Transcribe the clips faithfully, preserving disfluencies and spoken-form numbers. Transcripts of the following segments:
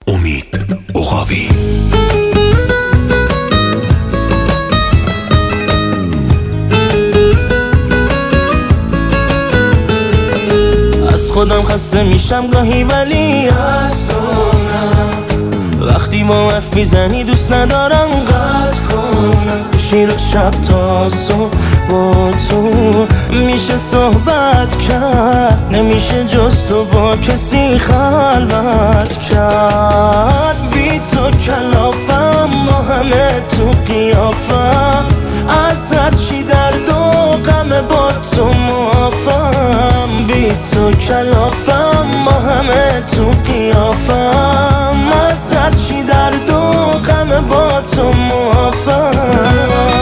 امید عقابی. از خودم خسته میشم گاهی ولی از تو نه. وقتی با حرف میزنی دوست ندارم قطع کنم. شیر شب تا صبح با تو میشه صحبت کرد، نمیشه جز تو با کسی خلوت کرد. بی تو کلافم ما همه تو قیافم، از هر چی درد و غم با تو معافم. بی تو کلافم ما همه تو قیافم، از هر چی درد و غم با تو معافم.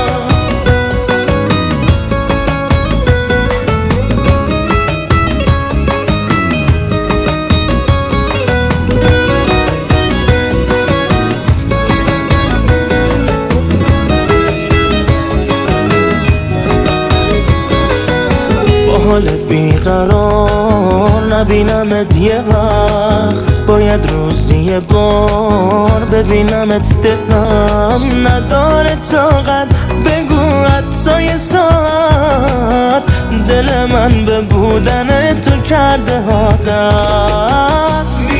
حالت بیقرار نبینمت یه وقت، باید روزی یه بار ببینمت. دلم نداره طاقت بگو حتی یه ساعت، دل من به بودن تو کرده عادت.